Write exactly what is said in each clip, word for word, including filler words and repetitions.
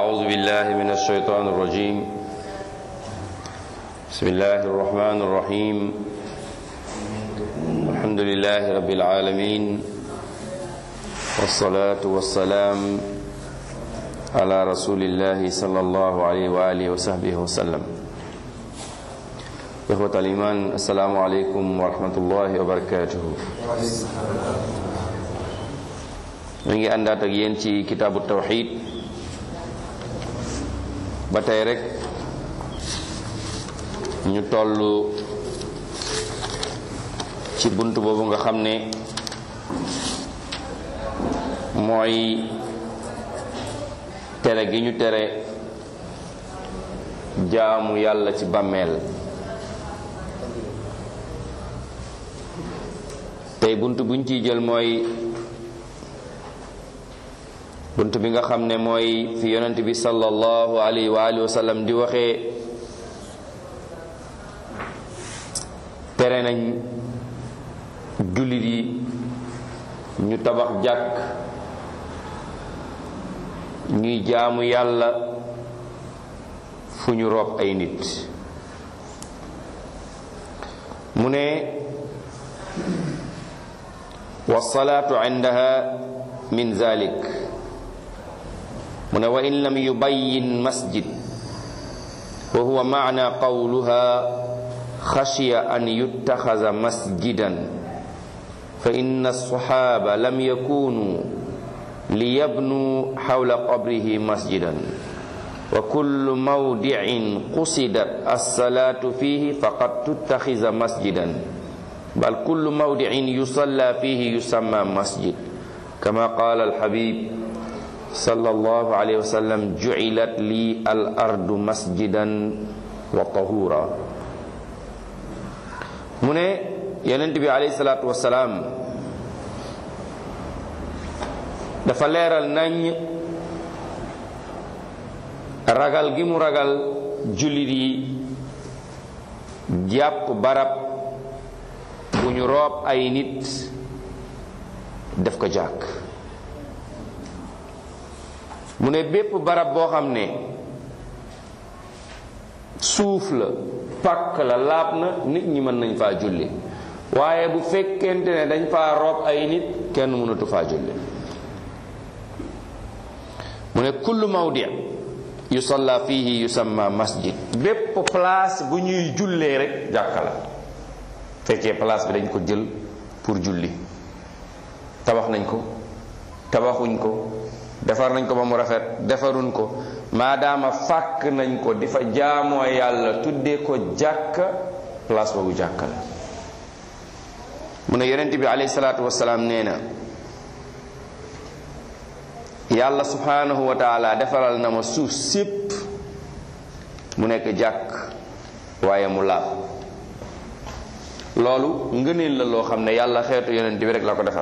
أعوذ بالله من الشيطان الرجيم بسم الله الرحمن الرحيم الحمد لله رب العالمين والصلاة والسلام على رسول الله صلى الله عليه وآله وصحبه وسلم. إخوة الإيمان السلام عليكم ورحمة الله وبركاته. ñu ngi àndaat ak yéen ci kitaabu tawxiid ba tey rek ñu toll ci bunt boobu nga xam ne mooy tere gi ñu tere jaamu yàlla ci bàmmeel. tey bunt buñ ciy jël mooy bunt bi nga xam ne mooy fi yonent bi sallallahu alayhi wa alihi wa sallam di waxee tere nañ jullit yi ñu tabax jàkk ñuy jaamu yàlla fu ñu rob ay nit. mu ne wasalaatu indaha min zalik. mu ne wa in lam yubayyin masjid wa huwa maana qawluha xashiya an yuttaxaza masjidan fa inna as-saxaaba lam yakunu liyabnu xawla qabrihi masjidan wa kullu mawdicin qusidat as-salaatu fihi faqad tuttaxiza masjidan bal kullu mawdicin yusalla fihi yusamma masjid kama qaala al-Habib sallallahu alayhi wa sallam ju'ilat li al ardu masjidan wa tahura. mu ne yonent bi alayhi salaatu wasalaam dafa leeral nañ ragal gi mu ragal jullit yi jàpp barab bu ñu roob ay nit def ko jàkk. mu ne bépp barab boo xam ne suuf la pàkk la laab na nit ñi mën nañ faa julli waaye bu fekkente ne dañ faa rob ay nit kenn mënatu faa julli. mu ne kullu mawdi yusalla fihi yusamma masjid. bépp place bu ñuy jullee rek jàkka la fekkee place bi dañ ko jël pour julli tabax nañ ko tabaxuñ ko defar nañ ko ba mu rafet defaruñ ko maadaama fàkk nañ ko di fa jaamoo yàlla tuddee ko jàkka place boobu jàkka la. mu ne yonent bi alayhi salaatu wasalaam nee na yàlla subhanahu wa taala defaral na ma suuf sépp mu nekk jàkk waaye mu laab. loolu ngëneel la loo xam ne yàlla xeetu yonent bi rek la ko defal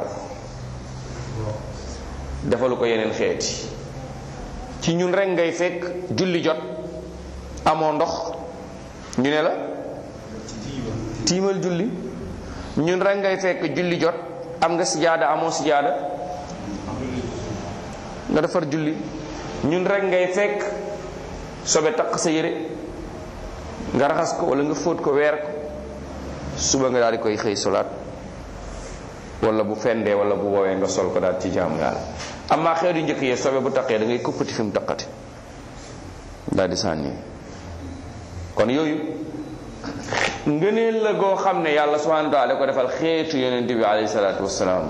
defalu ko yeneen xeeti. ci ñun rek ngay fekk julli jot amoo ndox ñu ne la tiimal julli. ñun rek ngay fekk julli jot am nga sijaada amoo sijaada nga defar julli. ñun rek ngay fekk sobe takk sa yére nga raxas ko wala nga fóot ko weer ko suba nga daal di koy xëy solaat wala bu fendee wala bu woowee nga sol ko daal ci jaamu yàlla. amma xeetu njëkk yee sobe bu taqee da ngay kuppati fi mu taqati daal di sànni. kon yooyu ngëneel la goo xam ne yàlla subhanahu wa taala ko defal xeetu yonent bi alayhi salaatu wassalaam.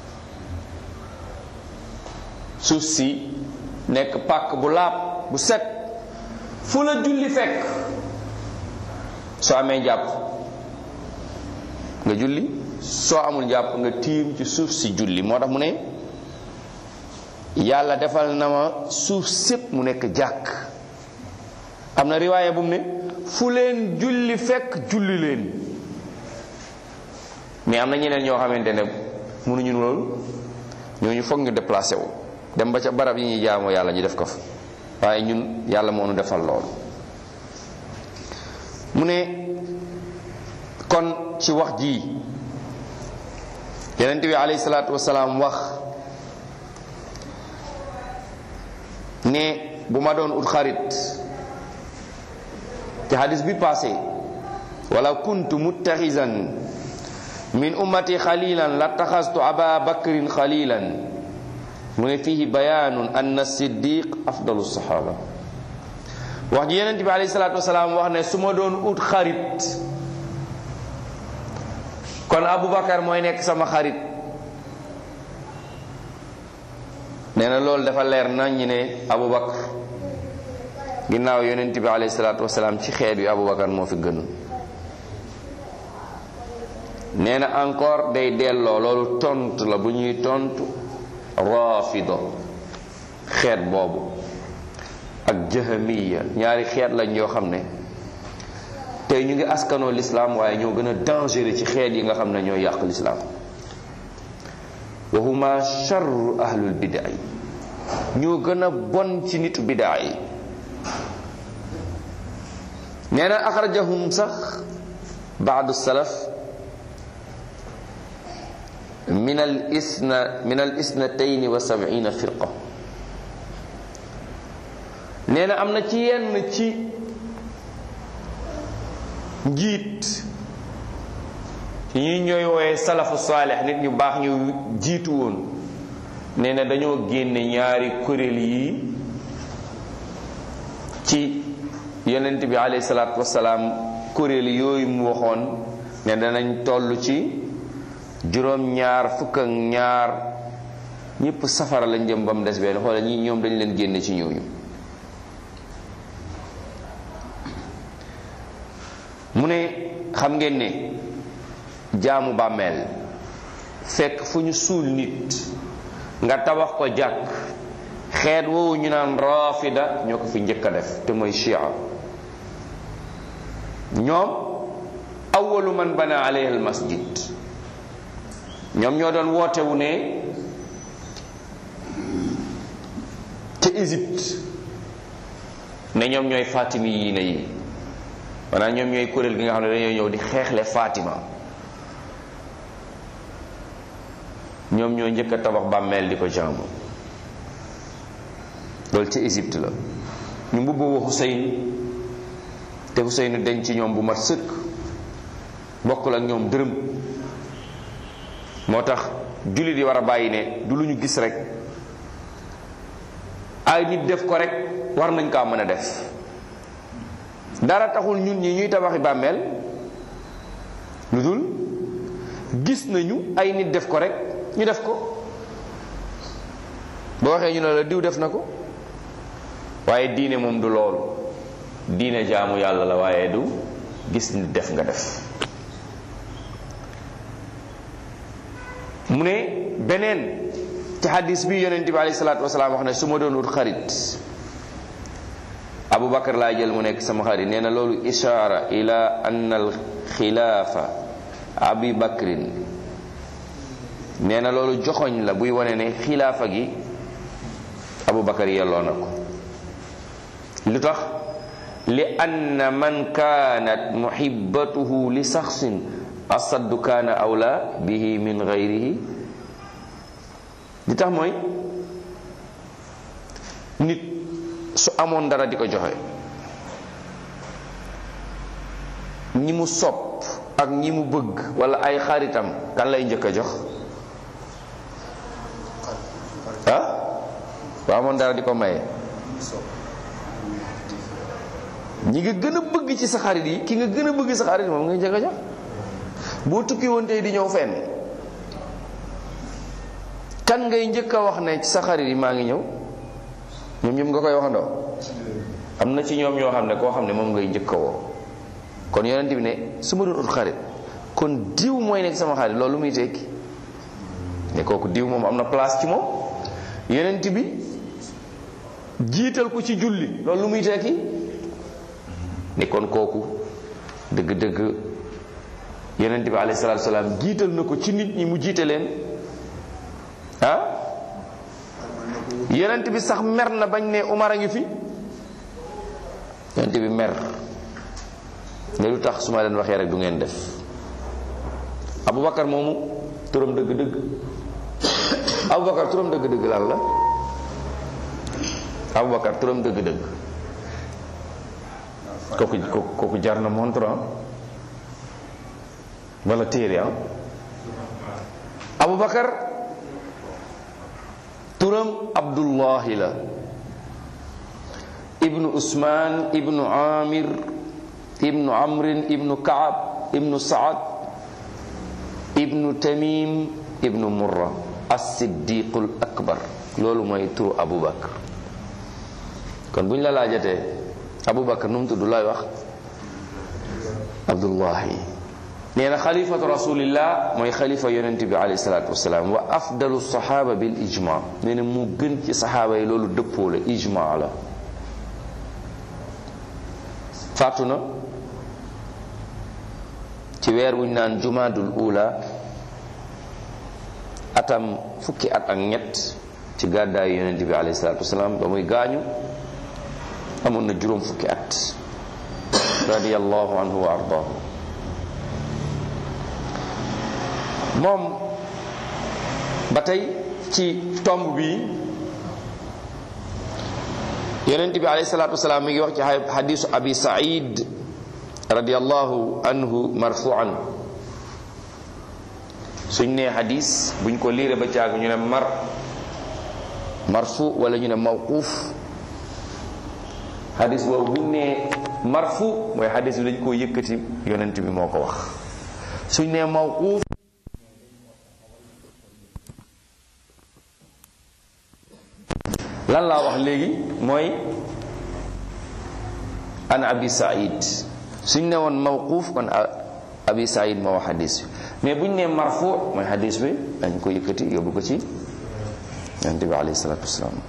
suuf si nekk pàkk bu laab bu set fu la julli fekk soo amee jàpp nga julli soo amul jàpp nga tiim ci suuf si julli. moo tax mu ne yàlla defal na ma suuf sépp mu nekk jàkk. am na riwaaya bu mu ne fu leen julli fekk julli leen. mais am na ñeneen ñoo xamante ne mënuñu loolu ñooñu foog ñu déplacé wu dem ba ca barab yi ñuy jaamoo yàlla ñu def ko fa waaye ñun yàlla moo nu defal loolu. mu ne kon ci wax ji yonent bi alayhi salaatu wasalaam wax ne bu ma doon ut xarit ci hadis bi passé wala kuntu muttaxisan min ummati xalilan la taxastu aba bakrin xalilan mu ne fihi bayaanun anna siddiq afdalu sahaba wax ji yonent bi alayhi salaatu wasalaam wax ne su ma doon ut xarit kon Aboubacar mooy nekk sama xarit nee na loolu dafa leer nañ ñi ne Aboubacar ginnaaw yonent bi alayhi salaatu wasalaam ci xeet yu Aboubacar moo fi gën nee na encore day delloo loolu tontu la bu ñuy tontu rafido xeet boobu ak jahamiya ñaari xeet lañ yoo xam ne tey ñu ngi askanoo lislaam waaye ñoo gën a dangereux ci xeet yi nga xam ne ñoo yàq lislaam wa huma charru ahlul bidaa yi ñoo gën a bon ci nitu bidaa yi nee na axrajahum sax baadu salaf min al isna min al isnatayni wa sab'ina firqa nee na am na ci yenn ci njiit ñi ñooy wooye salafu saalih nit ñu baax ñu jiitu woon nee na dañoo génne ñaari kuréel yi ci yonent bi alayhi salaatu wasalaam kuréel yooyu mu waxoon ne danañ toll ci juróom ñaar fukk ak ñaar ñëpp safara lañ jëm ba mu des benn xoolal ñi ñoom dañ leen génne ci ñooñu mu ne xam ngeen ne jaamu bàmmeel fekk fu ñu suul nit nga tabax ko jàkk xeet woowu ñu naan rafida ñoo ko fi njëkk a def te mooy chia ñoom awwalu man bana alayhi al masjid ñoom ñoo doon wootewu ne ca Égypte ne ñoom ñooy fatimi yi ne yi maanaam ñoom ñooy kuréel gi nga xam ne dañoo ñëw di xeexle Fatima ñoom ñoo njëkk a tabax bàmmeel di ko jaamu loolu ci Égypte la ñu mbubboo Xuseyn te Xuseyn denc ci ñoom bu mat sëkk bokkul ak ñoom dërëm moo tax jullit yi war a bàyyi ne du lu ñu gis rek ay nit def ko rek war nañ kaa mën a def dara taxul ñun ñi ñuy tabaxi bàmmeel lu dul gis nañu ay nit def ko rek ñu def ko boo waxee ñu ne la diw def na ko waaye diine moom du loolu diine jaamu yàlla la waaye du gis nit def nga def mu ne beneen ci hadis bi yonent bi alayhi salaatu wasalaam wax ne su ma doon wut xarit Abu Bakar laa jël mu nekk sama xarit nee na loolu ishaara ila anna al xilaafa Abi Bakrin nee na loolu joxoñ la buy wane ne xilaafa gi Abu Bakar yelloo na ko lu tax li anna man kaanat muhibbatuhu li saxsin asaddu kaana awla bihi min gayrihi li tax mooy nit su amoon dara di ko joxe ñi mu sopp ak ñi mu bëgg wala ay xaritam kan lay njëkk a jox ah bu amoon dara di ko maye ñi nga gën a bëgg ci sa xarit yi ki nga gën a bëgg sa xarit moom nga njëkk a jox boo tukki woon tey di ñëw fenn kan ngay njëkk a wax ne ci sa xarit yi maa ngi ñëw ñoom ñoom nga koy waxandoo am na ci ñoom ñoo xam ne koo xam ne moom ngay njëkk a woo kon yonent bi ne su ma doon ut xarit kon diw mooy nekk sama xarit loolu muy tekki ne kooku diw moom am na place ci moom yonent bi jiital ko ci julli loolu lu muy tekki ne kon kooku dëgg-dëgg yonent bi alayhi salaatu salaam jiital na ko ci nit ñi mu jiite leen ah yonent bi sax mer na bañ ne Umar a ngi fi yonent bi mer ne lu tax su ma leen waxee rek du ngeen def Aboubacar moomu turam dëgg-dëgg Aboubacar turam dëgg-dëgg lan la Abubakar turam dëgg-dëgg kooku kooku jar na montre wala téere ah Abubakar turam Abdullahi la ibnu Usman ibnu Amir ibnu Amrin ibnu Kaab ibnu Saad ibnu Tamim ibnu Murra as-Siddiqul Akbar loolu mooy turu Abubakar. kon bu ñu la laajatee Abubakar nu mu tudd lay wax Abdullahi. nee na xalifatu rasulillah mooy xalifa yonent bi alayhi salaatu wasalaam wa afdalu saxaaba bil ijma nee na mu gën ci saxaaba yi loolu dëppoo la ijma la. faatu na ci weer wuñ naan jumaadul ula atam fukki at ak ñett ci gàddaayu yonent bi alayhi salaatu wasalaam ba muy gaañu amoon na juróom fukki at radiyallahu anhu wa ardaahu. moom ba tey ci tomb bi yonent bi alayhi salaatu wasalaam mi ngi wax ci hadisu abi said radiyallahu anhu marfu'an. suñ nee hadis buñ ko liire ba caag ñu ne mar marfu wala ñu ne mawquuf. hadis boobu buñ nee marfu mooy hadis bi dañ koo yëkkati yonent bi moo ko wax. suñ nee mawquuf lan laa wax léegi mooy an abi said. suñ ne woon mawquuf kon abi said moo wax hadis bi mais buñ ne marfu mooy hadis bi dañ ko yëkkati yóbbu ko ci yonent bi alayhi salaatu wasalaam.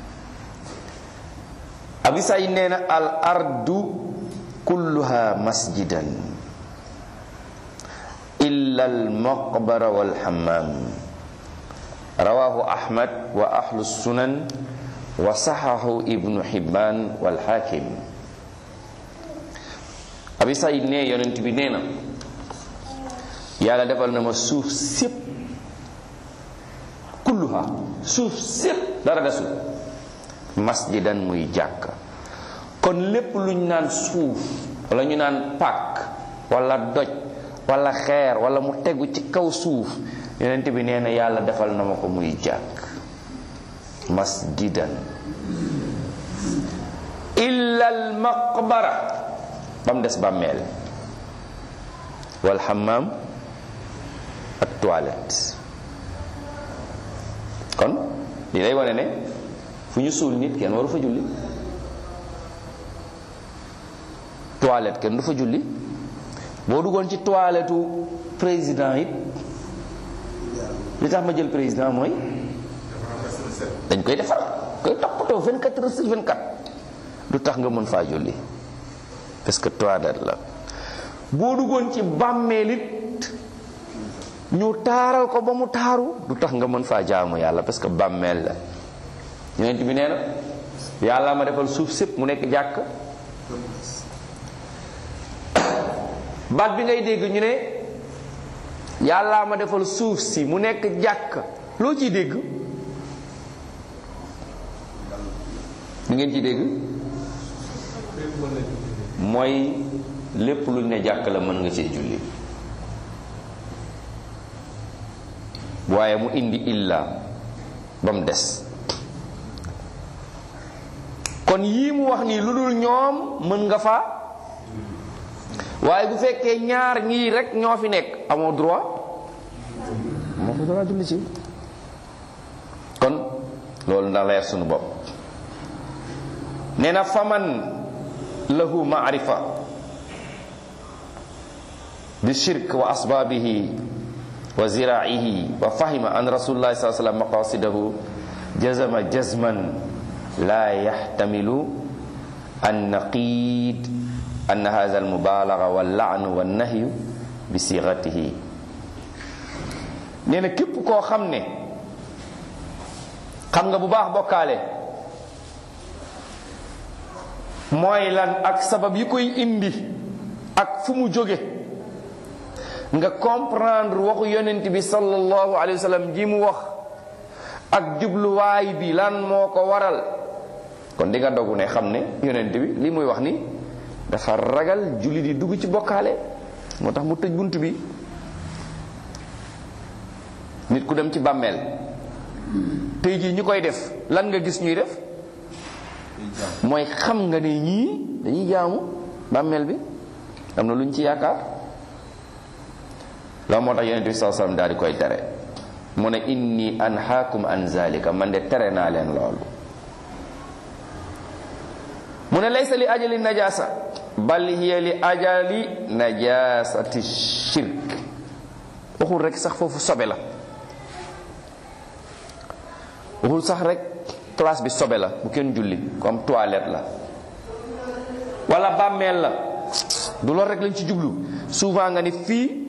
abi said nee na al ardu kulluha masjidan illa al maqbara wal hammam rawahu ahmad wa ahlu sunan wa sahahu ibnu hibban wal hakim. abi said ne yonent bi nee na yàlla defal na ma suuf sépp kulluha suuf sépp dara desul masjidan muy jàkk. kon lépp luñ naan suuf wala ñu naan pàkk wala doj wala xeer wala mu tegu ci kaw suuf yonent bi nee na yàlla defal na ma ko muy jàkk masjidan illa al maqbara ba mu des bàmmeel wal hammam ak toilette. kon li lay wane ne fu ñu suul nit kenn waru fa julli. toilette kenn du fa julli. boo duggoon ci toilette président it li tax ma jël président mooy dañ koy defar koy toppatoo vingt-quatre heures sur vingt-quatre du tax nga mën faa julli parce que toilette la. boo duggoon ci bàmmeel it ñu taaral ko ba mu taaru du tax nga mën faa jaamu yàlla parce que bàmmeel la. yonent bi nee na yàlla ma defal suuf sépp mu nekk jàkk. baat bi ngay dégg ñu ne yàlla ma defal suuf si mu nekk jàkk loo ciy dégg li ngeen ciy dégg mooy lépp luñ ne jàkk la mën nga cee julli. waaye mu indi illa ba mu des. kon yii mu wax nii lu dul ñoom mën nga fa waaye bu fekkee ñaar ñii rek ñoo fi nekk amoo droit moo ko droit julli ci. kon loolu na leer sunu bopp. nee na faman lahu maarifa bi shirk wa asbaabihi wa ziraa'ihi wa fahima an rasulillahi sallallahu alayhi wa sallam maqasidahu jazama jazman la yahtamilu an naqid an hadha al mubalagha wal la'n wan nahyu bi sighatihi. nee na képp koo xam ne xam nga bu baax bokkaale mooy lan ak sabab yi koy indi ak fu mu jóge nga comprendre waxu yonent bi sallallahu alayhi wa sallam ji mu wax ak jubluwaay bi lan moo ko waral kon di nga dogu ne xam ne yonent bi li muy wax ni dafa ragal jullit yi dugg ci bokkaale moo tax mu tëj bunt bi. nit ku dem ci bàmmeel tey jii ñi koy def lan nga gis ñuy def mooy xam nga ne ñii dañuy jaamu bàmmeel bi am na lu ñu ci yaakaar loolu moo tax yonent bi sallallahu alayhi wasallam daal di koy tere mu ne inni anhaakum an zalika man de tere naa leen loolu mu ne laysa li ajali najasa bal hiya li ajali najasati shirk waxul rek sax foofu sobe la waxul sax rek place bi sobe la bu kenn julli comme toilette la wala bàmmeel la du loolu rek lañ ci jublu souvent nga ni fii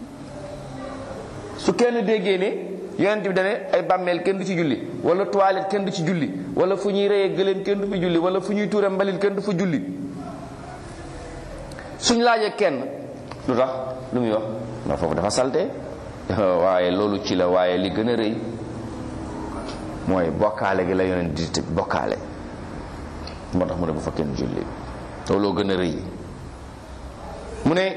su kenn déggee ne yonent bi dane ay bàmmeel kenn du ci julli wala toilette kenn du ci julli wala fu ñuy reyee gëléem kenn du fi julli wala fu ñuy tuure mbalit kenn du fa julli suñ laajee kenn lu tax lu muy wax ma foofu dafa salte waaye loolu ci la waaye li gën a rëy mooy bokkaale gi la yonent di tëj bokkaale moo tax mu ne bu fa kenn julli looloo gën a rëy mu ne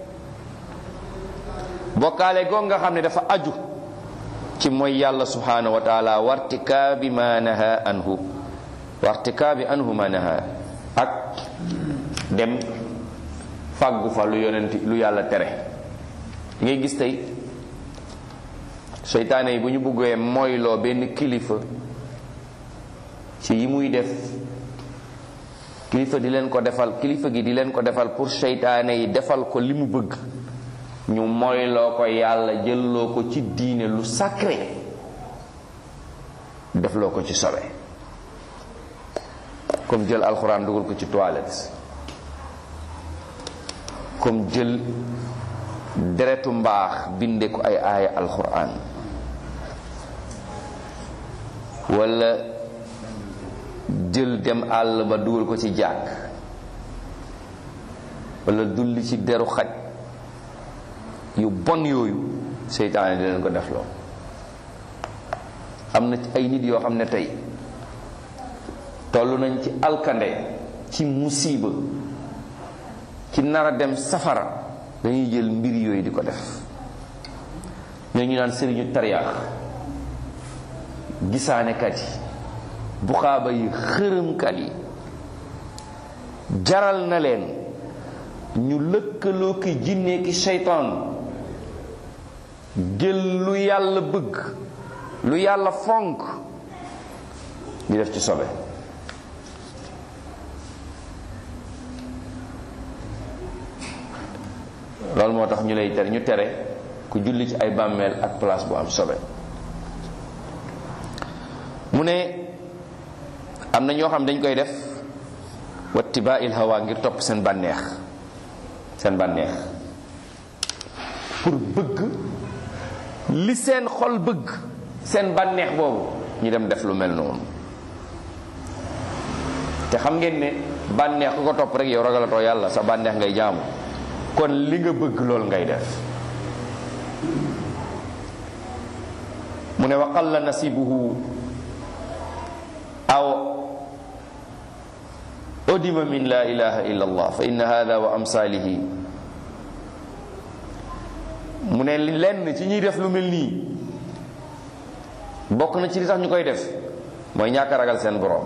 bokkaale goog nga xam ne dafa aju ci mooy yàlla subhanahu wa taala wartikaabi ma naha anhu wartikaabi anhu ma naha ak dem fàggu fa lu yonent lu yàlla tere ngay gis tey seytaane yi bu ñu bëggee mooyloo benn kilifa ci yi muy def kilifa di leen ko defal kilifa gi di leen ko defal pour seytaane yi defal ko li mu bëgg ñu mooyloo ko yàlla jëlloo ko ci diine lu sacré defloo ko ci sobe comme jël alxuraan dugal ko ci toilette comme jël deretu mbaax binde ko ay aaya alxuraan wala jël dem àll ba dugal ko ci jàkk wala dulli ci deru xaj yu bon yooyu seytaane di leen ko def loo am na ay nit yoo xam ne tey toll nañ ci alkande ci musiba ci nar a dem safara dañuy jël mbir yooyu di ko def ñoo ñu naan sëriñu tariyaax gisaanekat yi buxaaba yi xërëmkat yi jaral na leen ñu lëkkaloo ki jinne ki seytaan jël lu yàlla bëgg lu yàlla fonk ñu def ci sobe loolu moo tax ñu lay tere ñu tere ku julli ci ay bàmmeel ak place bu am sobe mu ne am na ñoo xam dañ koy def wattiba'il hawa ngir topp seen bànneex seen bànneex pour bëgg li seen xol bëgg seen bànneex boobu ñu dem def lu mel noonu te xam ngeen ne bànneex ku ko topp rek yow ragalatoo yàlla sa bànneex ngay jaamu kon li nga bëgg lool ngay def mu ne wa qalla nasibuhu aw udima min la ilaha illa allah fa inna hadha wa amsalihi mu ne lenn ci ñuy def lu mel nii bokk na ci li tax ñu koy def mooy ñàkk a ragal seen borom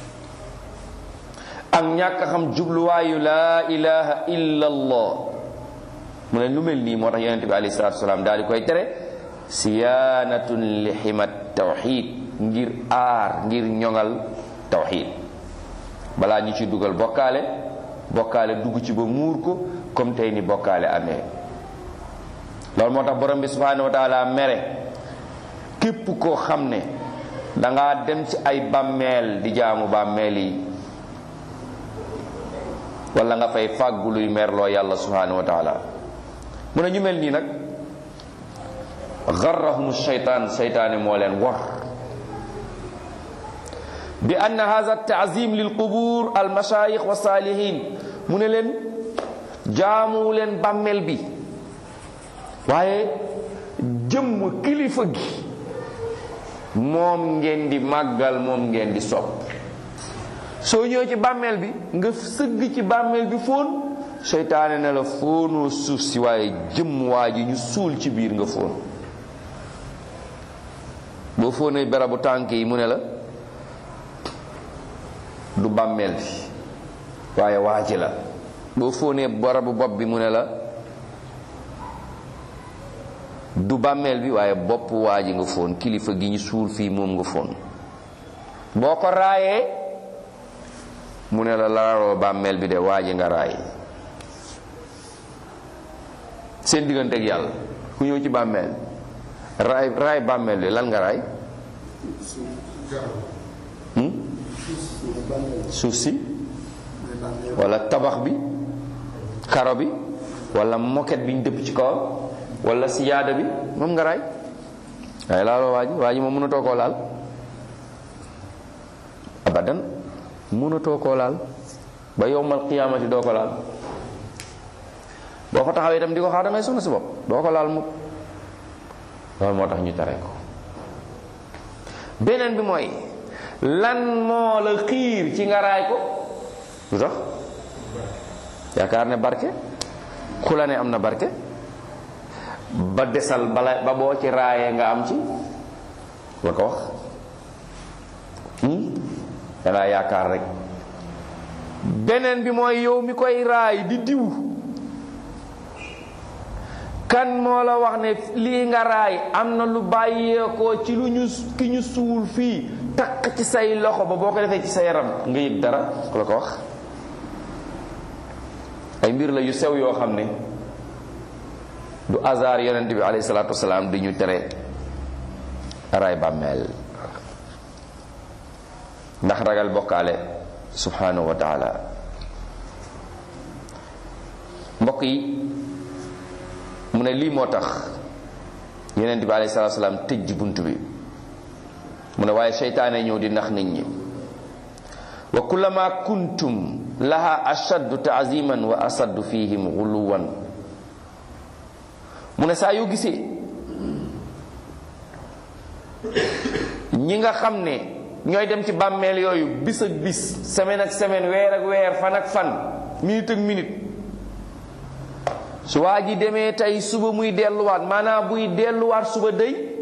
ak ñàkk a xam jubluwaayu laa ilaha illa allah mu ne lu mel nii moo tax yonente bi alayhi salatu wasalaam daal di koy tere siyaanatun li ximat tawxid ngir aar ngir ñoŋal tawxid balaa ñu ci dugal bokkaale bokkaale dugg ci ba muur ko comme tey ni bokkaale amee loolu moo tax borom bi subhanahu wa taala mere képp koo xam ne dangaa dem ci ay bàmmeel di jaamu bàmmeel yi wala nga fay fàggu luy merloo yàlla subhanahu wa taala mu ne ñu mel nii nag garrahum shaytaan seytaane moo leen war bi anna hadha taazim lil qubur al mashayikh wa salihin mu ne leen jaamu leen bàmmeel bi waaye jëmm kilifa gi moom ngeen di màggal moom ngeen di sopp soo ñëwee ci bàmmeel bi nga sëgg ci bàmmeel bi fóon seytaane ne la fóonoo suuf si waaye jëm waa ji ñu suul ci biir nga fóon. boo fóonee barabu tànk yi mu ne la du bàmmeel bi waaye waa ji la. boo fóonee barabu bopp bi mu ne la du bàmmeel bi waaye bopp waa ji nga fóon, kilifa gi ñu suul fii moom nga fóon. boo ko raayee mu ne la laroo bàmmeel bi de waa ji nga raay. seen diggante ak yàlla ku ñëw ci bàmmeel raay raay bàmmeel bi lan nga raay? suuf si wala tabax bi, karo bi, wala moquette bi ñu dëpp ci kawam, wala siyaada bi, moom nga raay. waaye laaloo waa ji waa ji moom mënatoo koo laal abadan, mënatoo koo laal ba yowmal qiyaamati doo ko laal. boo ko taxawee itam di ko xaar da ngay sonn si bopp, doo ko laal mukk. loolu moo tax ñu tere ko. beneen bi mooy lan moo la xiir ci nga raay ko? lu tax? yaakaar ne barke, ku la ne am na barke ba desal bala ba boo ci raayee nga am ci, la ko wax. dangaa yaakaar rek. beneen bi mooy yow mi koy raay di diw, kan moo la wax ne lii nga raay am na lu bàyyeekoo ci lu ñu ki ñu suul fii takk ci say loxo ba boo ko defee ci sa yaram nga yëg dara? ku la ko wax? ay mbir la yu sew yoo xam ne du hasard yonent bi alayhi salaatu wasalaam di ñu tere raay bàmmeel ndax ragal bokkaale subhanahu wa taala. mbokk yi, mu ne lii moo tax yonent bi alayhi salaatu wasalaam tëj bunt bi. mu ne waaye seytaane ñëw di nax nit ñi. wa kullama kuntum laha ashaddu ta'ziman wa asaddu fihim ghuluwan. mu ne saa yoo gisee ñi nga xam ne ñooy dem ci bàmmeel yooyu bis ak bis, semaine ak semaine, weer ak weer, fan ak fan, minute ak minute, su waa ji demee tey suba muy delluwaat, maanaam buy delluwaat suba day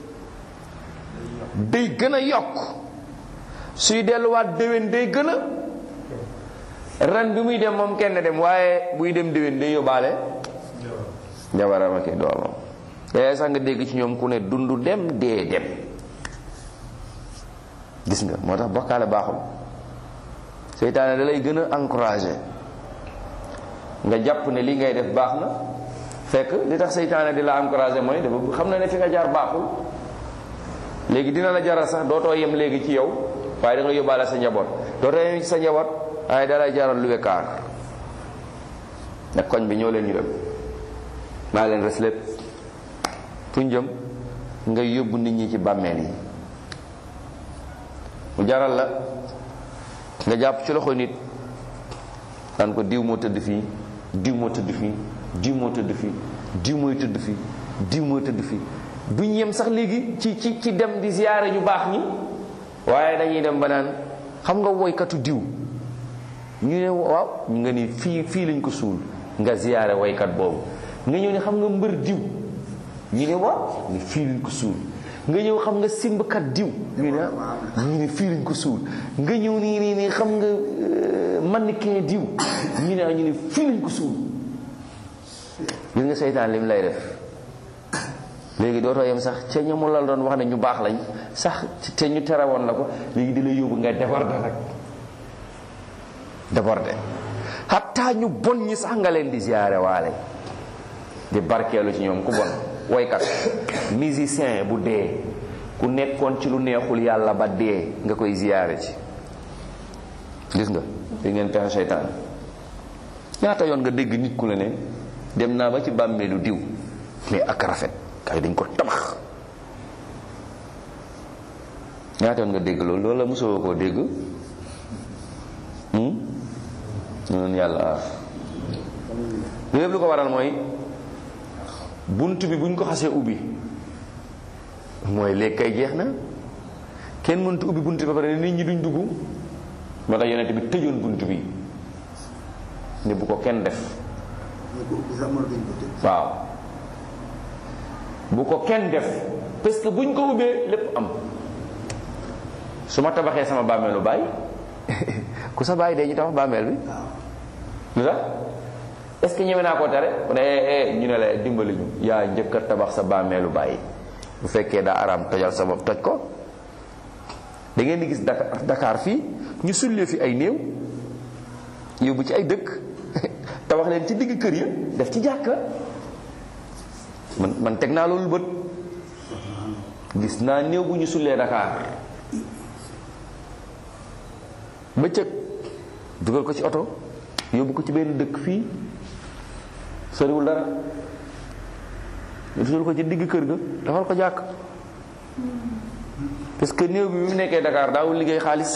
day gën a yokk, suy delluwaat déwén day gën a, ren bi muy dem moom kenn dem, waaye buy dem déwén day yóbbaale jabaram ak doomam. yaay sax nga dégg ci ñoom ku ne dundu dem dee dem. gis nga moo tax bokkaale baaxul. seytaane da lay gën a encouragé nga jàpp ne li ngay def baax na, fekk li tax seytaane di la encouragé mooy dafa xam na ne fi nga jaar baaxul. léegi dina la jaral sax dootoo yem léegi ci yow, waaye da nga yóbbaale sa njaboot. dootoo yem ci sa njaboot, waaye da lay jaral luwe kaar nag koñ bi ñoo leen ñu dem, maa leen res lépp. fu ñu jëm? nga yóbbu nit ñi ci bàmmeel yi. mu jaral la nga jàpp ci loxo nit daan ko diw moo tëdd fii, diw moo tëdd fii, diw moo tëdd fii, diw mooy tëdd fii, diw mooy tëdd fii. duñ yem sax léegi ci ci ci dem di ziyaare ñu baax ñi, waaye dañuy dem ba naan xam nga woykatu diw, ñu ne waaw, ñu nga ni fii fii lañ ko suul, nga ziyaare woykat boobu. nga ñëw ne xam nga mbër diw, ñu ne waaw, ni fii lañ ko suul. nga ñëw xam nga simbkat diw, ñu ne ñu ne fii lañ ko suul. nga ñëw nii nii nii xam nga mannequin diw, ñu ne ñu ne fii lañ ko suul. gis nga seytaan lim lay def léegi dootoo yem sax ca ñamu la doon wax ne ñu baax lañ sax te ñu tere woon la ko, léegi di la yóbbu nga débordé rek débordé. xataa ñu bon ñi sax nga leen di ziyaare waale, di barkeelu ci ñoom. ku bon woykat, musicien bu dee, ku nekkoon ci lu neexul yàlla ba dee, nga koy ziyaare ci. gis nga di ngeen pexe seytaan. ñaata yoon nga dégg nit ku la ne dem naa ba ci bàmmeelu diw, mais ak rafet kay dañ ko tabax. ñaata yoon nga dégg loolu? loolu la mosoo koo dégg. noonu yàlla lu lépp lu ko waral mooy bunt bi buñ ko xasee ubbi mooy léegi kay jeex na. kenn mënut ubbi bunt bi ba pare nit ñi duñ dugg. moo tax yonent bi tëjoon bunt bi ne bu ko kenn def waaw bu ko kenn def parce que buñ ko ubbee lépp am. su ma tabaxee sama bàmmeelu baay ku sa baay dee ñu tabax bàmmeel bi lu tax est-ce que ñeme naa koo tere mu ne ñu ne la dimbali ñu yaa njëkk a tabax sa bàmmeelu baay bu fekkee daa araam tojal sa bopp toj ko. da ngeen di gis Dakar Dakar fii ñu sullee fi ay néew yóbbu ci ay dëkk tabax leen ci digg kër ya def ci jàkka man man teg naa loolu bët gis naa néew bu ñu sullee Dakar bëccëg dugal ko ci oto yóbbu ko ci benn dëkk fii soriwul dara ñu dugal ko ci digg kër ga defal ko jàkk parce que néew bi bi mu nekkee Dakar daawul liggéey xaalis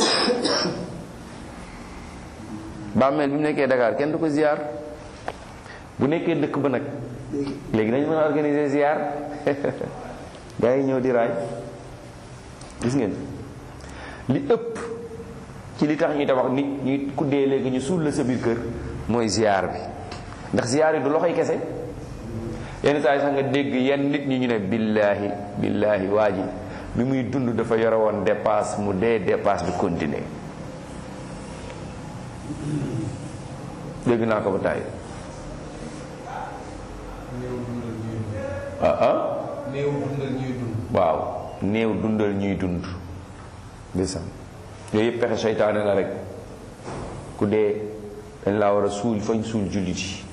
bàmmeel bi mu nekkee Dakar kenn du ko ziar bu nekkee dëkk ba nag léegi dañu mën a organiser ziar gaa yi ñëw di raay gis ngeen li ëpp ci li tax ñuy tabax nit ñi ku dee léegi ñu suul la sa biir kër mooy ziar bi ndax ziar yi du loxoy kese yenn saa yi sax nga dégg yenn nit ñi ñu ne billaahi billaahi waa ji bi muy dund dafa yore woon dépasse mu dee dépasse du continuer dégg naa ko ba tàyyi ah ah néew dundal ñuy dund waaw néew dundal ñuy dund ndeysaan yooyu yëpp pexe seytaane la rek ku dee dañ laa war a suul fañ suul jullit yi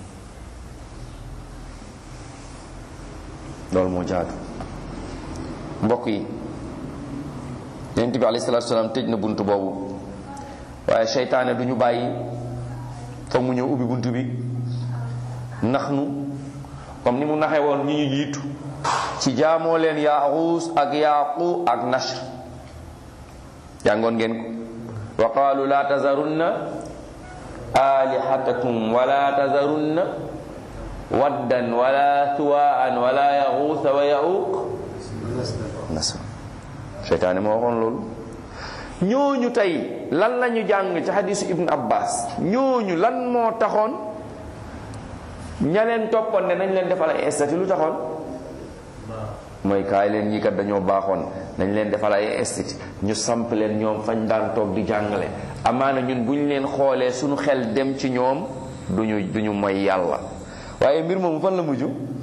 loolu moo jaatu mbokk yi yonent bi alayhi salaatu salaam tëj na bunt boobu waaye seytaane du ñu bàyyi foog mu ñëw ubbi bunt bi nax nu comme ni mu naxe woon ñi ñu jiitu ci jaamoo leen Yaaxuus ak Yaaqu ak Nasr jàngoon ngeen ko wa qaalu laa tazarunna alihatakum wala tazarunna waddan wala suwaan wala yaxuusa wa yaxuuq nasr seytaane moo waxoon loolu ñooñu tey lan lañu jàng ci hadisu Ibn Abbas ñooñu lan moo taxoon ña leen toppoon ne nañ leen defal ay estati lu taxoon mooy kaay leen ñii kat dañoo baaxoon nañ leen defal ay estati ñu samp leen ñoom fañ daan toog di jàngale amaana ñun bu ñu leen xoolee suñu xel dem ci ñoom duñu duñu mooy yàlla waaye mbir moomu fan la mujj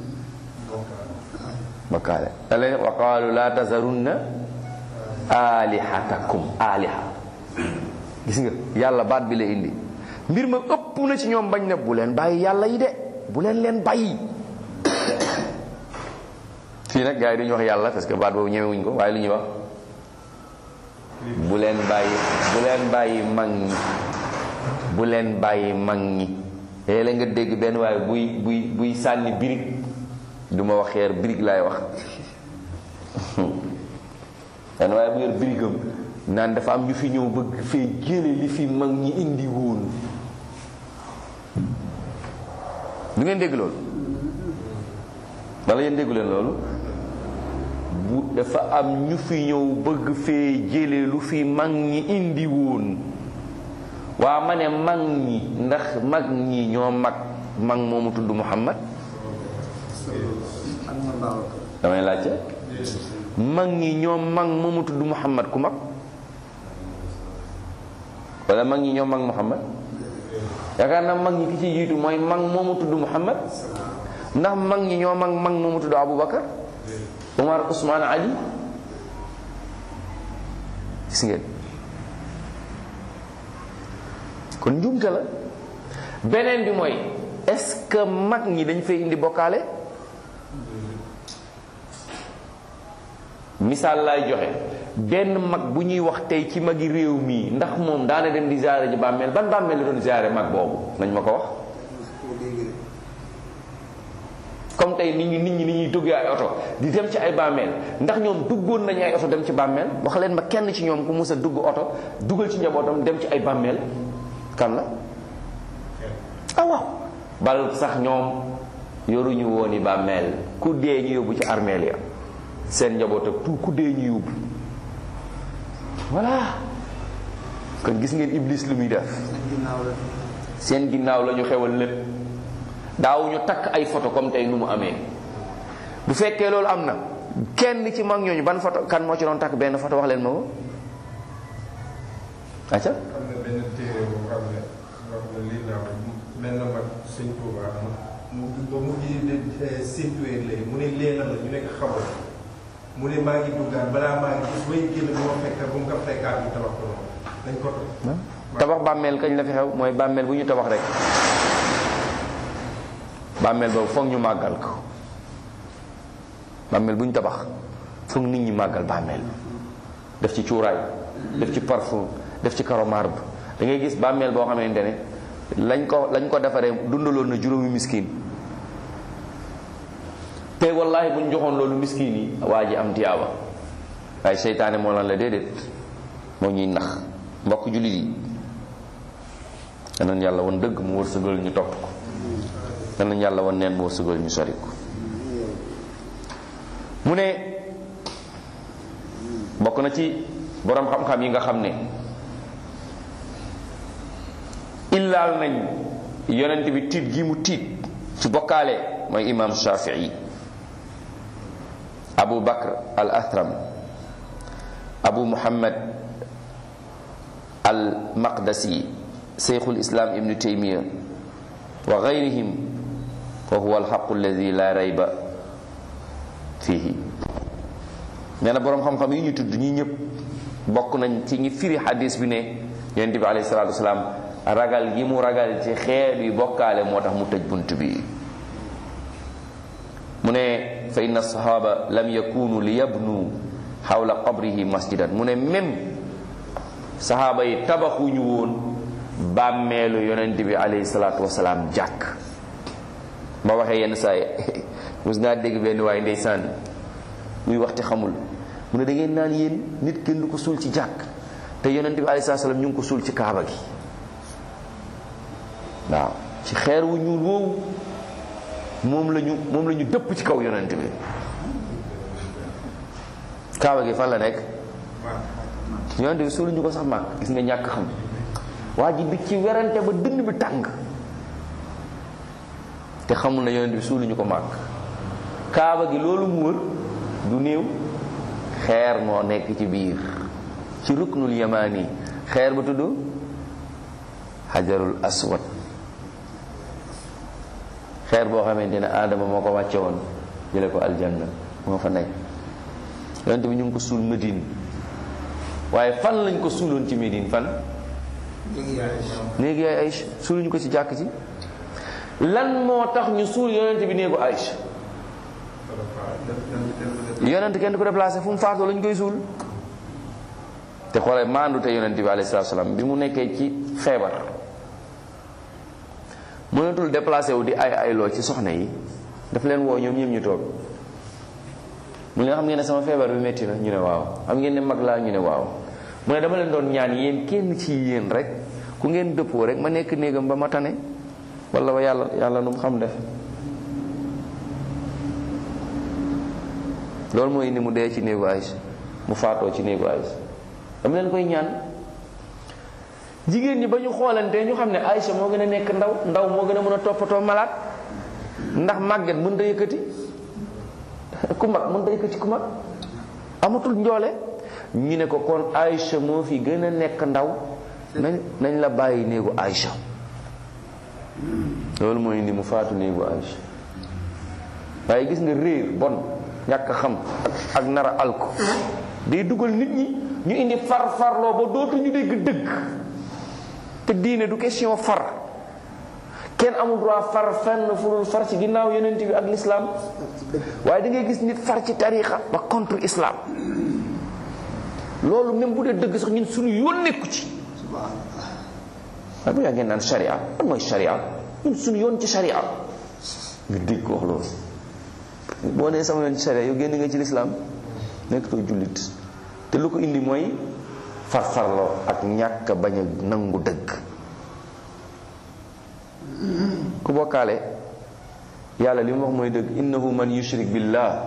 bakkaale dale wa qaalu la tazarunna alihatakum aliha gis nga yàlla baat bi la indi mbir ma ëpp na ci ñoom bañ ne bu leen bàyyi yàlla yi de bu leen leen bàyyi fii nag gars yi duñu wax yàlla parce que baat boobu ñemewuñ ko waaye lu ñuy wax bu leen bàyyi bu leen bàyyi mag ñi bu leen bàyyi mag ñi léeg-léeg nga dégg benn waaye buy buy buy sànni birig du ma wax xeer birig laay wax benn waaye bu yor birigam naan dafa am ñu fi ñëw bëgg fee jële li fi mag ñi indi woon du ngeen dégg loolu wala yéen déggu leen loolu bu dafa am ñu fi ñëw bëgg fee jële lu fi mag ñi indi woon waa ma ne mag ñi ndax mag ñi ñoo mag mag moomu tudd Muhammad damay laajte mag ñi ñoo mag moomu tudd Muhammad ku mag wala mag ñi ñoo mag Muhammad yaakaar naa mag ñi ki ci jiitu mooy mag moomu tudd Muhammad ndax mag ñi ñoo mag mag moomu tudd Aboubacar Umar Ousmane Ali gis ngeen kon njuumte la beneen bi mooy est-ce que mag ñi dañ fay indi bokkaale misaal laay joxe benn mag bu ñuy wax tey ci magi réew mii ndax moom daana dem di ziyaare ji bàmmeel ban bàmmeel la doon ziyaare mag boobu nañ ma ko wax comme tey nit ñi nit ñi ni ñuy duggee ay oto di dem ci ay bàmmeel ndax ñoom duggoon nañu ay oto dem ci bàmmeel wax leen ma kenn ci ñoom ku mës a dugg oto dugal ci njabootam dem ci ay bàmmeel kan la ah waaw bal sax ñoom yoruñu woon i bàmmeel ku dee ñu yóbbu ci armeel ya seen njaboot ak tout ku dee ñu yóbbu voilà kon gis ngeen iblis lu muy def seen ginnaaw la ñu xewal lépp. daawuñu takk ay photo comme tey nu mu amee. bu fekkee loolu am na kenn ci mag ñooñu ban photo kan moo ci doon takk benn photo wax leen ma ko. acca am na benn téere boo xam ne wax na lii naa benn mag sëñ Tuuba mu ba mu ngi situé léegi mu ne lee la ñu nekk xamal mu ne maa ngi duggaat balaa maa ngi gis bay génn bu ma fekk bu mu ko fekkaat ñu tabax ko noonu dañ ko tabax bàmmeel kañ la fi xew mooy bàmmeel bu ñu tabax rek bàmmeel boobu foog ñu màggal ko bàmmeel bu ñu tabax foog nit ñi màggal bàmmeel def ci cuuraay def ci parfum def ci karo marbre da ngay gis bàmmeel boo xamante ne lañ ko lañ ko defaree dundaloon na juróomi miskin te wallaahi bu ñu joxoon loolu miskin yi waa ji am tiyaaba waaye seytaane moo lan la déedéet moo ñuy nax mbokk jullit yi danañ yàlla woon dëgg mu wërsëgal ñu topp ko danañ yàlla woon neen mu wërsëgal ñu sori ko mu ne bokk na ci boroom xam-xam yi nga xam ne illaal nañ yonent bi tiit gi mu tiit ci bokkaale mooy imam Shafii, Abu Bakr al Athram, Abu Muhammad al Maqdasi, Shaykhul Islam Ibn Taymiyyah wa ghayrihim wa huwa al haqqu alladhi la rayba fihi. nee na boroom xam-xam yi ñu tudd ñi ñëpp bokk nañ ci ñi firi hadis bi ne yonent bi alayhi salaatu wasalaam ragal gi mu ragal ci xeet yi bokkaale moo tax mu tëj bunt bi. mu ne fa inna sahaba lam yakunu li yabnu xawla qabrihi masjidan. mu ne même sahaaba yi tabaxuñu woon bàmmeelu yonent bi alayhi salaatu wasalaam jàkk. ma waxee yenn saa yi mos naa dégg benn waaye ndeysaan muy waxti xamul mu ne da ngeen naan yéen nit kenn du ko suul ci jàkk te yonent bi alayhi salaatu wasalaam ñu ngi ko suul ci kaaba gi. waaw ci xeer wu ñuul woowu moom lañu moom la ñu dëpp ci kaw yonent bi. kaaba gi fan la nekk yonent bi suuluñu ko sax màgg. gis nga ñàkk xam waa ji di ci werante ba dënn bi tàng te xamul na yonent bi suuluñu ko màgg. kaaba gi loolu mu wër du néew xeer moo nekk ci biir ci ruknul yamani xeer ba tudd hajarul aswad. xeer boo xamante ne Adama moo ko wàcce woon jële ko aljanna moo fa nekk. yonent bi ñu ngi ko suul Médine waaye fan lañ ko suuloon ci Médine fan. néegi yaay Aïcha suuluñu ko ci jàkk ci. lan moo tax ñu suul yonent bi néegu Aïcha. yonent kenn du ko déplacé fu mu faatoo lañ koy suul. te xoolee maandu te yonent bi alayhi salaatu salaam bi mu nekkee ci feebar mënatul déplacé wu di ay ayloo ci soxna yi daf leen woo ñoom ñëpp ñu toog mu ne xam ngeen ne sama feebar bi métti na ñu ne waaw xam ngeen ne mag laa ñu ne waaw mu ne dama leen doon ñaan yéen kenn ci yéen rek ku ngeen dëppoo rek ma nekk néegam ba ma tane wala ba yàlla yàlla nu mu xam def. loolu mooy ni mu dee ci néegu Aïcha mu faatoo ci néegu Aïcha dama leen koy ñaan. jigéen ñi ba ñu xoolantee ñu xam ne Aïcha moo gën a nekk ndaw ndaw moo gën a mën a toppatoo malaat ndax màgget mën da yëkkati ku mag mën da yëkkati ku mag amatul njoole ñu ne ko kon Aïcha moo fi gën a nekk ndaw nañ nañ la bàyyi néegu Aïcha. loolu mooy ni mu faatu néegu Aïcha. waaye gis nga réer bon ñàkk xam ak ak nara alko day dugal nit ñi ñu indi far farloo ba dootuñu dégg dëgg. te diine du question far kenn amul droit far fenn furul far ci ginnaaw yonent bi ak l'islam waaye da ngay gis nit far ci tarixa ba contre islam loolu même bu dee dëgg sax ñun suñu yoon nekku ci. waaye bu yaa ngeen naan sharia lan mooy sharia ñun suñu yoon ci sharia nga dégg ko wax loolu boo nee sama yoon ci sharia yow génn nga ci l'islam nekk too jullit te lu ko indi mooy farfarloo ak ñàkk bañ a nangu dëgg. ku bokkaale yàlla li mu wax mooy dëgg innahu man yushrik billah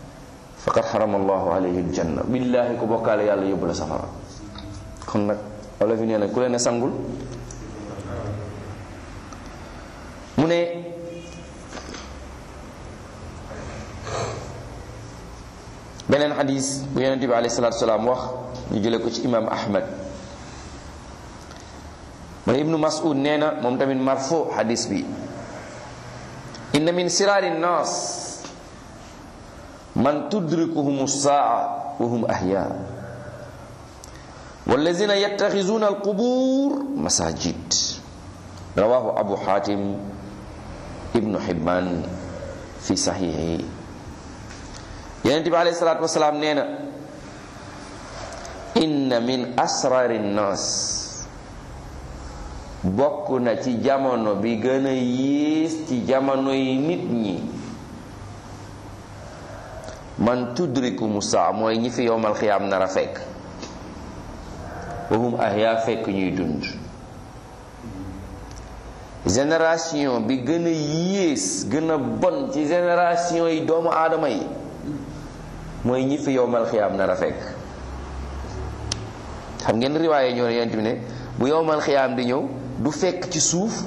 faqad harama allahu alayhi aljanna. billaahi ku bokkaale yàlla yóbbu la safara. kon nag wala fi nee na ku leen a sangul. mu ne beneen xadis bu yonente bi alayhi salaatu salaam wax ñu jële ko ci imam Ahmad mu ne ibnu Mas'ud nee na moom tamit marfu xadis bi inna min siraari nnaas man tudrikuhum saa wa hum ahya wallazina yattaxizuna alqubur masajid rawahu abu hatim ibnu hibban fi saxiixi yonent bi alayhi salaatu wasalaam nee na inna min asrari nnaas bokk na ci jamono bi gën a yées ci jamono yi nit ñi man tudriku musaa mooy ñi fi yowmal xiyaam nar a fekk wahum ahya fekk ñuy dund. génération bi gën a yées gën a bon ci génération yi doomu aadama yi mooy ñi fi yowmal xiyaam nar a fekk. xam ngeen riwaaye ñoo ne yonent bi ne bu yowmal xiyaam di ñëw du fekk ci suuf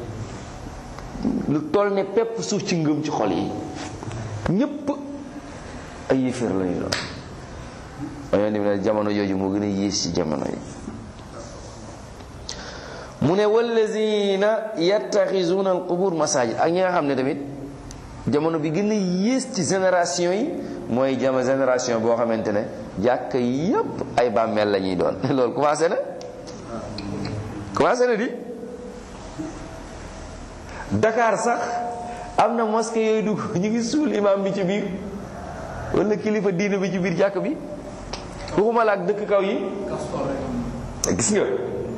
lu toll ne pepp suuf ci ngëm ci xol yi ñépp ay yéeféer lañu doon. yonent bi ne jamono jooju moo gën a yées ci jamono yi. mu ne wallazina yattaxizuna alqubur masajid ak ñi nga xam ne tamit jamono bi gën a yées ci génération yi mooy jama génération boo xamante ne jàkk yépp ay bàmmeel la ñuy doon. loolu commencé na commencé na di Dakar sax am na mosquée yooyu dugg ñu ngi suul imam bi ci biir wala kilifa diine bi ci biir jàkk bi waxuma la ak dëkk kaw yi gis nga.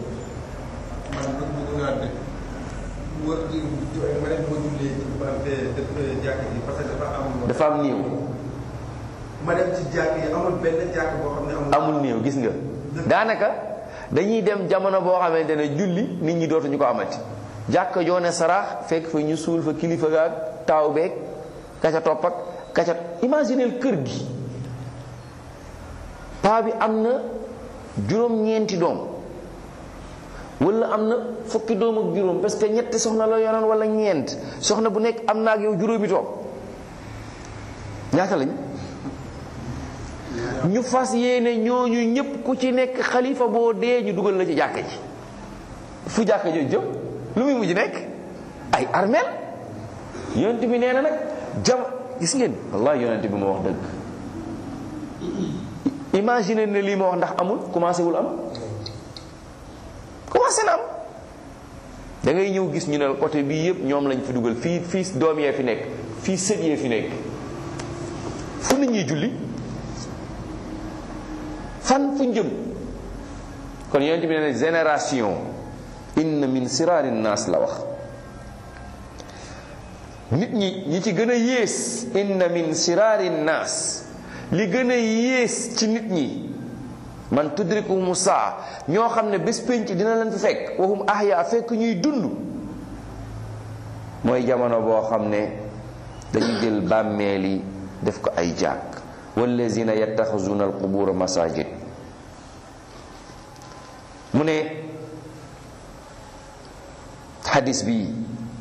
dafa am néew. ma dem ci jàkk yi amul benn jàkk boo xam ne amul. amul néew gis nga. daanaka dañuy dem jamono boo xamante ne julli nit ñi dootuñu ko amati. jàkk joone saraax fekk fa ñu suul fa kilifa gaag taaw beeg kaca topp ak kaca. imagineel kër gi paa bi am na juróom-ñeenti doom. wala am na fukki doom ak juróom parce que ñetti soxna la yoroon wala ñeent soxna bu nekk am na ak yow juróomi doom ñaata lañ ñu fas yéene ñooñu ñëpp ku ci nekk xalifa boo dee ñu dugal la ci jàkka ji fu jàkka jooju jëm lu muy mujj nekk ay armeel yonent bi nee na nag jam gis ngeen wallahi yonent bi moo wax dëgg. imagine ne lii ma wax ndax amul commencé wul am. commencé na am da ngay ñëw gis ñu ne côté bii yëpp ñoom lañ fi dugal fii fii doom yee fi nekk fii sët yee fi nekk fu nit ñuy julli fan fu jëm. kon yonent bi ne génération inna min siraari naas la wax nit ñi ñi ci gën a yées inna min siraari naas li gën a yées ci nit ñi man tudrikuhum saa ñoo xam ne bés pénc dina leen fi fekk wahum ahya fekk ñuy dund mooy jamono boo xam ne dañu jël bàmmeel yi def ko ay jàkk wallazina yattaxizuna alqubura masajid. mu ne xadis bi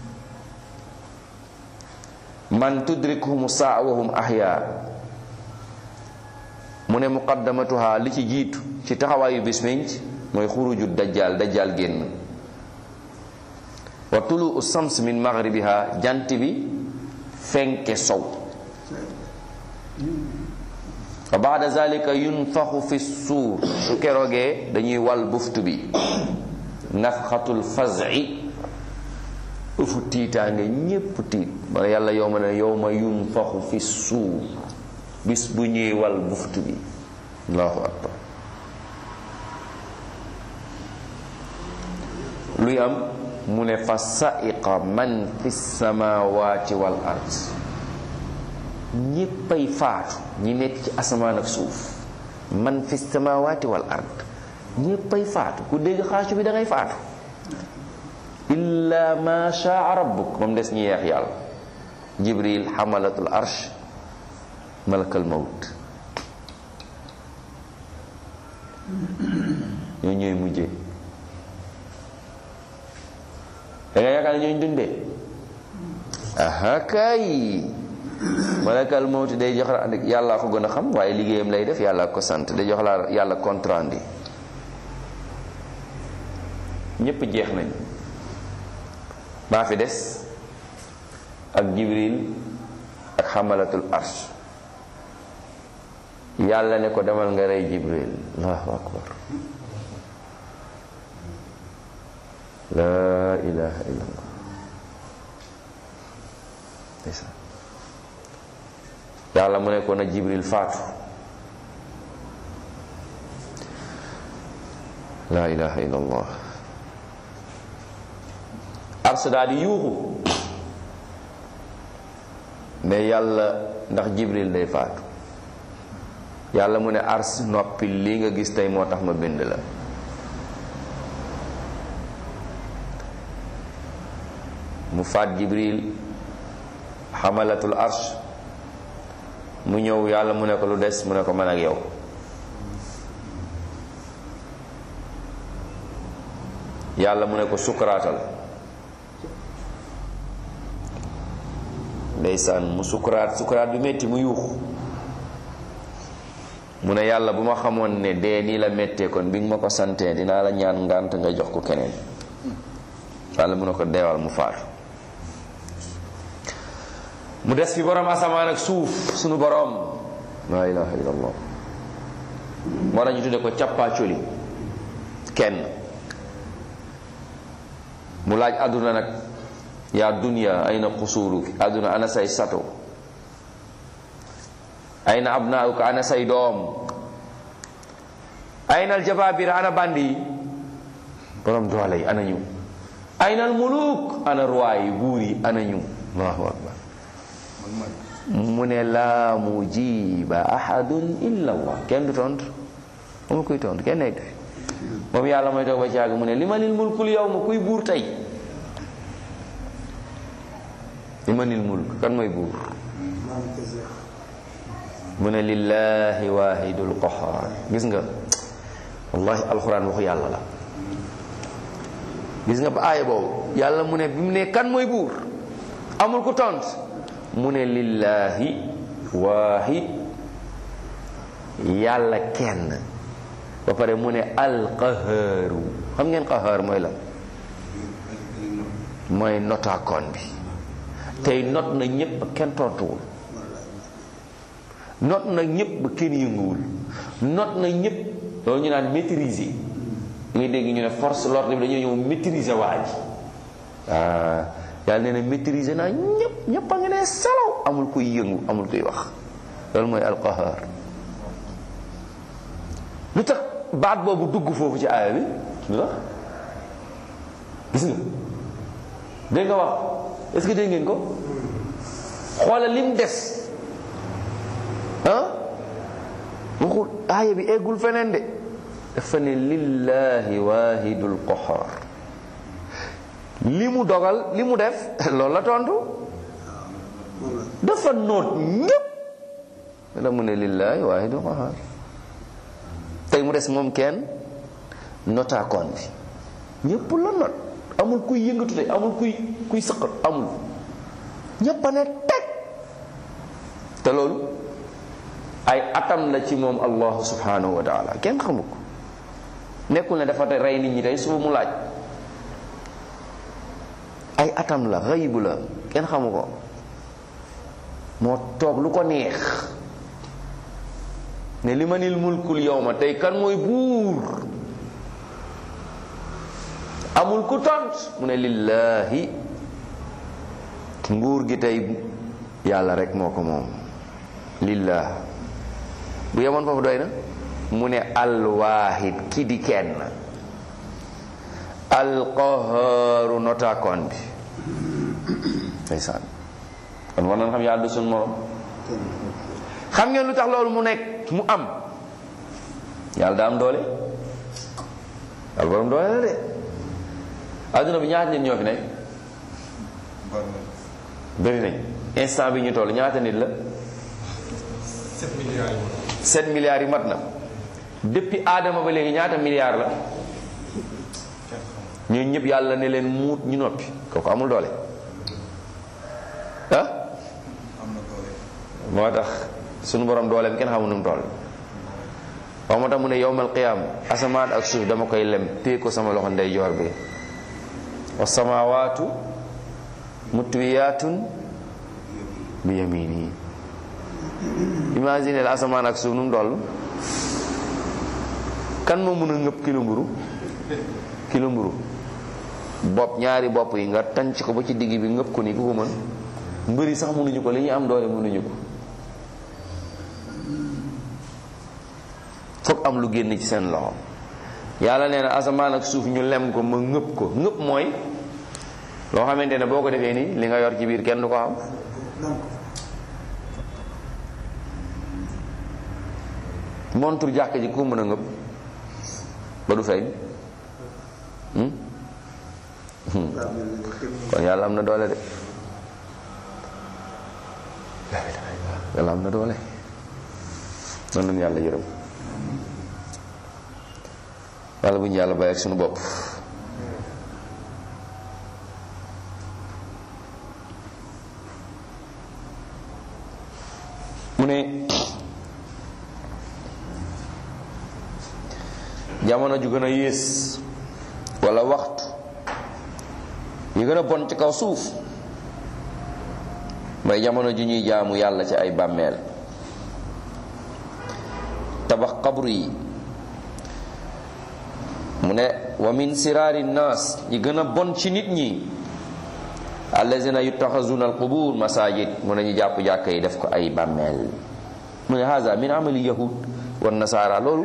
man tudrikuhum saa wahum ahya mu ne muqaddamatuha li ci jiitu ci taxawaayu bis pénc mooy xuruju dajjal dajjal génn wa tuluu shams min maghribiha jant bi fenke sow wa baada zalika yunfaxu fi suur su keroogee dañuy wal buftu bi nafxatul fazi ufu tiitaange ñépp tiit ba yàlla yow ma ne yow ma yunfaxu fi suur bis bu ñuy wal buftu bi allahu akbar luy am mu ne fa sa'iqa man fi samawati wal ard ñéppay faatu ñi nekk ci asamaan ak suuf man fi samawati wal ard ñéppay faatu ku dégg xaacu bi da ngay faatu illa ma shaa rabbuk moom des ñi yeex yàlla jibril xamalatul arsh malakal mawt ñoo ñooy mujjee. da nga yaakaar ne ñooñu dundee aha kay malakal mawti day jox la yàlla ko gën a xam waaye liggéeyam lay def yàlla ko sant day jox la yàlla contrat ndi ñépp jeex nañ maa fi des ak Jibril ak xamalatul arsh yàlla ne ko demal nga rey Jibril allahu akbar la ilaha illallah yàlla mu ne ko na Jibril faatu la ilaha illallah ars daal di yuuxu ne yàlla ndax Jibril day faatu yàlla mu ne ars noppi lii nga gis tey moo tax ma bind la mu faat Jibril xamalatul arsh mu ñëw yàlla mu ne ko lu des mu ne ko man ak yow yàlla mu ne ko sukuraatal ndeysaan mu sukuraat sukuraat bi metti mu yuuxu mu ne yàlla bu ma xamoon ne dee nii la méttee kon bi nga ma ko santee dinaa la ñaan ngànt nga jox ko keneen yàlla mu ne ko deewal mu faatu mu des fi borom asamaan ak suuf sunu borom la ilaha illallah moo tax ñu tudde ko càppaacoli kenn mu laaj àdduna nag yaa dunya ayna xusuuruki àdduna ana say sato ayna abnaauka ana say doom ayna aljabaabira ana bandi yi borom doole yi ana ñu ayna almuluk ana roi yi buur yi ana ñu allahu akbar mu ne laa mujiba ahadun illa allah kenn du tontu moom kuy tontu kenn nekk moom yàlla mooy toog ba caag mu ne limanil mulkul yawma kuy buur tey limanil mulk kan mooy buur mu ne lillahi wahidul qahar gis nga wallahi alquran waxu yàlla la gis nga ba aaya boobu yàlla mu ne bi mu ne kan mooy buur amul ku tont mu ne lillahi wahid yàlla kenn ba pare mu ne alqahaaru xam ngeen qahaar mooy la mooy notaakoon bi tey not na ñépp kenn tontuwul not na ñépp ba kenn yënguwul not na ñépp loolu ñu naan maîtriser ngay dégg ñu ne force l'ordre bi dañoo ñëw maîtriser waa ji ah yàlla nee na maîtriser naa ñépp ñépp a ngi ne salaw amul kuy yëngu amul kuy wax loolu mooy alqahar lu tax baat boobu dugg foofu ci aaya bi lu tax gis nga dégg nga wax est-ce que dégg ngeen ko xoolal lim des ah waxul aaya bi eggul feneen de dafa ne lillahi wahidul qahar li mu dogal li mu def loolu la tontu dafa noot ñépp la mu ne lillahi wahidul qahar tey mu des moom kenn notaakoon bi ñépp la not amul kuy yëngatu tey amul kuy kuy sëqat amul ñépp a ne teg te loolu ay atam la ci moom allahu subhanahu wa taala kenn xamu ko nekkul ne dafa te rey nit ñi tey suba mu laaj ay atam la xaybu la kenn xamu ko moo toog lu ko neex ne li manil mulkul yawma tey kan mooy buur amul ku tont mu ne lillahi nguur gi tey yàlla rek moo ko moom lillah bu yemoon foofu doy na mu ne alwaahid ki di kenn alqahaaru notaakoon bi ndeysaan kon war nañ xam yàlla du suñ morom xam ngeen lu tax loolu mu nekk mu am yàlla daa am doole yàlla borom doole la de adduna bi ñaata nit ñoo fi nekk bëri nañ instant bi ñu toll ñaata nit la sept milliards yi sept milliards yi mat na depuis aadama ba léegi ñaata milliards la ñun ñëpp yàlla ne leen muut ñu noppi kooku amul doole ah moo tax sunu borom dooleem kenn xamul nu mu toll wax moo tax mu ne yowmal qiyaam asamaan ak suuf dama koy lem téye ko sama loxo ndeyjoor bi wa samaawaatu mutwiyaatun bi yamini imagine la asamaan ak suuf nu mu toll kan moo mën a ngëpp kilo mburu kilo mburu bopp ñaari bopp yi nga tànc ko ba ci digg bi ngëpp ko ni ku ko mën mbëri sax mënuñu ko li ñu am doole mënuñu ko foog am lu génn ci seen loxo yàlla nee na asamaan ak suuf ñu lem ko ma ngëpp ko ngëpp mooy loo xamante ne boo ko defee nii li nga yor ci biir kenn du ko xam montre jàkk ji ku mën a ngëpp ba du feeñ kon yàlla am na doole de yàlla am na doole noonu nañu yàlla yërëm yàlla bu ñu yàlla bàyyi ak sunu bopp mu ne jamono ju gën a yées walla waxtu yu gën a bon ci kaw suuf mooy jamono ju ñuy jaamu yàlla ci ay bàmmeel tabax xabru yi mu ne wa min siraari naas ñi gën a bon ci nit ñi allazina yuttaxazuna alqubur masajid mu ne ñu jàpp jàkka yi def ko ay bàmmeel mu ne haza min amali yahud wa nasara loolu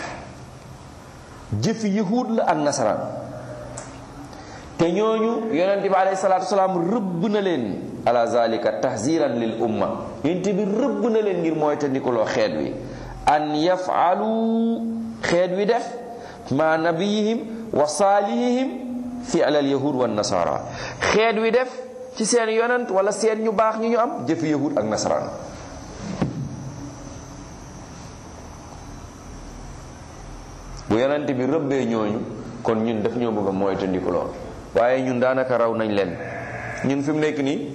jëfi yahud la ak nasaraan te ñooñu yonent bi alayhi salaatu wasalaam rëbb na leen ala zalika tahziran lil umma yonent bi rëbb na leen ngir mooy te nikoloo xeet wi an yafalu xeet wi def ma nabiyihim wa saalihihim fi'l al yahud wa nasara xeet wi def ci seen yonent wala seen ñu baax ñu ñu am jëfi yahud ak nasaraan bu yonent bi rëbbee ñooñu kon ñun daf ñoo bëgg a mooy te nikoloo waaye ñun daanaka raw nañ leen ñun fi mu nekk nii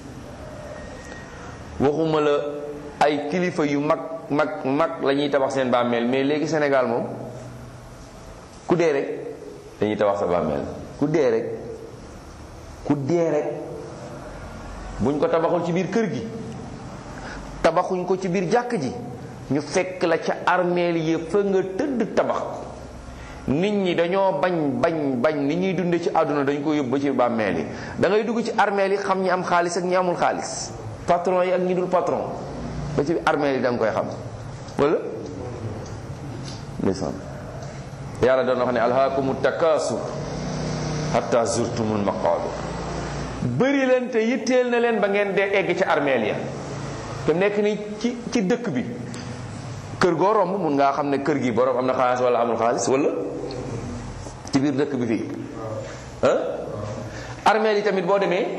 waxuma la ay kilifa yu mag mag mag la ñuy tabax seen bàmmeel mais léegi Sénégal moom ku dee rek dañuy tabax sa bàmmeel ku dee rek ku dee rek buñ ko tabaxul ci biir kër gi tabaxuñ ko ci biir jàkk ji ñu fekk la ca armeel yi fa nga tëdd tabax nit ñi dañoo bañ bañ bañ ni ñuy dunde ci àdduna dañ ko yóbbu ba ci bàmmeel yi da ngay dugg ci armeel yi xam ñi am xaalis ak ñi amul xaalis patron yi ak ñi dul patron ba ci armeel yi da nga koy xam wala ndeysaan yàlla doon wax ne alhaakumu takaasur hatta zurtumul maqaabir bëri leen te yitteel na leen ba ngeen dee egg ci armeel ya te nekk ni ci ci dëkk bi kër goo romb mun ngaa xam ne kër gi borom am na xaalis wala amul xaalis wala ci biir dëkk bi fii ah armeel yi tamit boo demee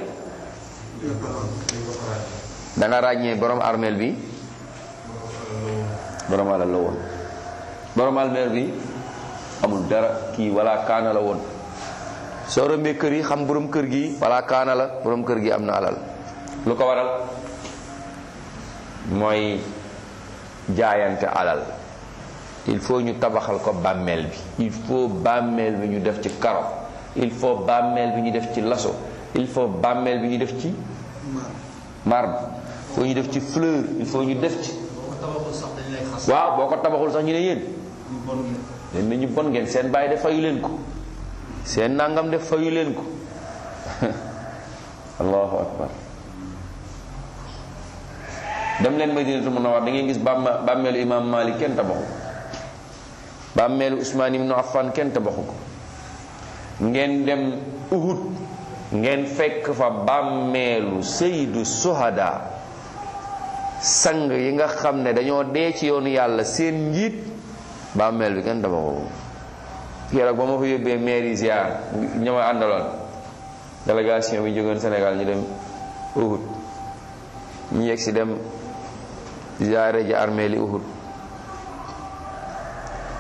da nga ràññee borom armeel bi borom alal la woon borom armeel bi amul dara kii wala kaana la woon soo rombee kër yi xam borom kër gi wala kaana la borom kër gi am na alal lu ko waral mooy jaayante alal il faut ñu tabaxal ko bàmmeel bi il faut bàmmeel bi ñu def ci karo il faut bàmmeel bi ñu def ci laso il faut bàmmeel bi ñu def ci marbre il faut ñu def ci fleur il faut ñu def ci waaw boo ko tabaxul sax ñu ne yéen leen na ñu bon ngeen seen bàyyi def fayu leen ko seen nangam def fayu leen ko allahu akbar dem leen Madinatu Munawwara da ngeen gis bàmma bàmmeelu imam Malik kenn tabaxu bàmmeelu Usmaan ibnu Affan kenn tabaxu ko ngeen dem Uhud ngeen fekk fa bàmmeelu sayyidu suhada sang yi nga xam ne dañoo dee ci yoonu yàlla seen njiit bàmmeel bi kenn tabaxu ko keroog ba ma fa yóbbee mairie ziar ñama àndaloon délégation bi jógoon Sénégal ñu dem Uhud ñu yegg si dem ziare ji armée li Uhud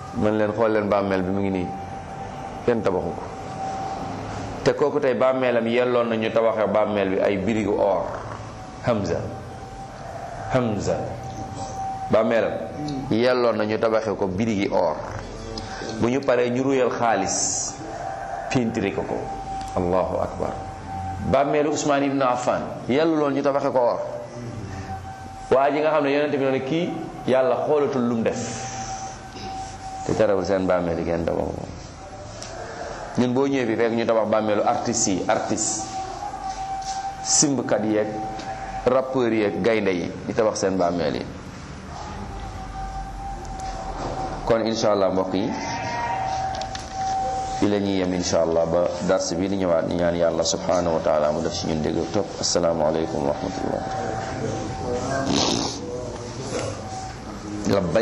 man leen xool leen bàmmeel bi mu ngi nii kenn tabaxu ko te kooku tey bàmmeelam yelloon na ñu tabaxee bàmmeel bi ay birigu or. Hamza Hamza bàmmeelam yelloon na ñu tabaxee ko birigi or bu ñu paree ñu ruyal xaalis pintiri ko ko. allahu akbar. bàmmeelu Usmaan ibn Affan yellu loon ñu tabaxee ko or. waa ji nga xam ne yonent bi ne kii yàlla xoolatul lu mu def te terewul seen bàmmeel yi kenn tabax ko. ñun boo ñëwee fi fekk ñu tabax bàmmeelu artistes yi artistes simbkat yeeg rappeurs yeeg gaynde yi di tabax seen bàmmeel yi. kon insha allah mbokk yi fi la ñuy yem insha allah ba dars bi di ñëwaat ñu ñaan yàlla subhanahu wa taala mu def ci ñun dégg topp. assalaamu aleykum wa rahmatullah.